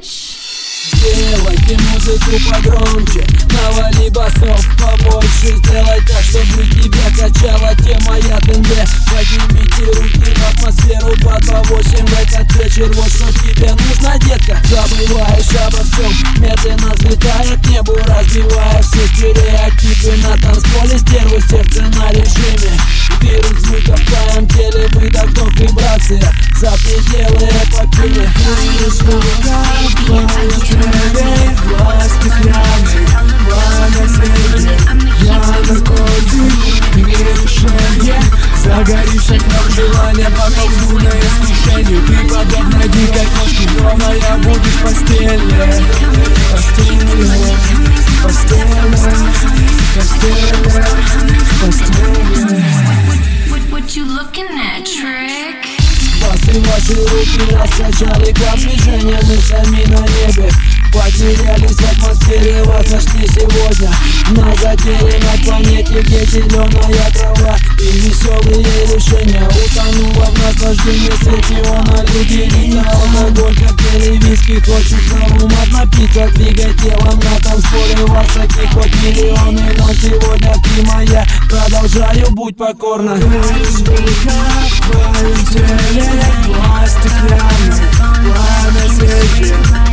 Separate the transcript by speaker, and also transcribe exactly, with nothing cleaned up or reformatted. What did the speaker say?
Speaker 1: bitch.
Speaker 2: Сделайте музыку погромче, навали басов побольше. Сделай так, чтобы тебя качала тема я тенге. Поднимите руки в атмосферу два два восемь в этот вечер. Вот что тебе нужно, детка. Забываешь обо всем, медленно взлетая к небу, разбивая все стереотипы на танцполе. Стерву сердце на режиме, вирус звуков в твоем теле, выдох, вдох, вибрация за пределы эпопеи. Глаз стеклянный, пламя свете, я наркотик, мишень. Загоришь окном желания, поколзу на искушение. Ты подобна дикой кошке, главное будешь в постели. Постели, постели, постели, постели.
Speaker 1: What you looking at, Trick?
Speaker 2: Басы ваши руки раскачали как движение, мы сами на небе. Потерялись в атмосфере, вас нашли сегодня на затерянной планете, где зеленая трава и веселые решения. Утонула в наслаждении светиона, люди, вина, алкоголь, коктейли, виски. Хочется в умат напиться, двигай телом на танцполе. Вас таких хоть миллионы, но сегодня ты моя. Продолжаю, будь покорна. Глаз стеклянный, пламя свечи,